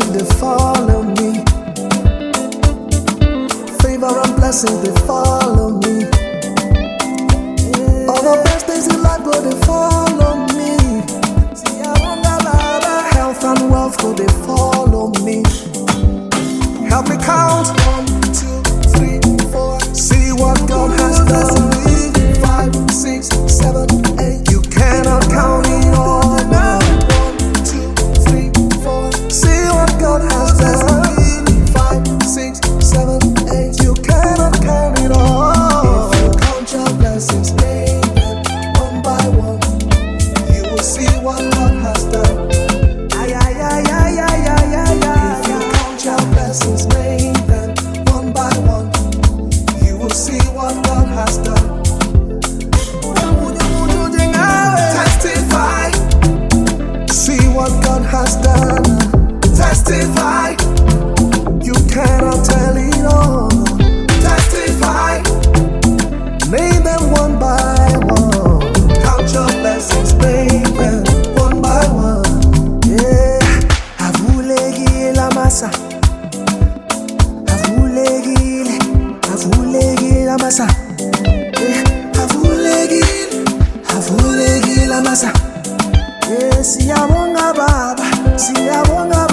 when they follow me. Favor and blessings, they follow me. All the best things in life go, they follow me. Health and wealth go, they follow me. Help me count 1, 2, 3, 4. See what God has done. 5, 6, 7, 8. You cannot count it all. 1, 2, 3, 4. See what God has done. 5, 6, 7, 8. You cannot count it all. If you count your blessings, name them one by one. You will see what God has done. If you count your blessings, name them one by one. You will see what God has done. Testify. See what God has done. Testify. You cannot tell it all. Testify. Name them one by one. Count your blessings, name them one by one. Yeah. Avulegi la masa. Avulegi la masa. Yeah. Avulegi la masa. Yeah. Siyabonga baba, siyabonga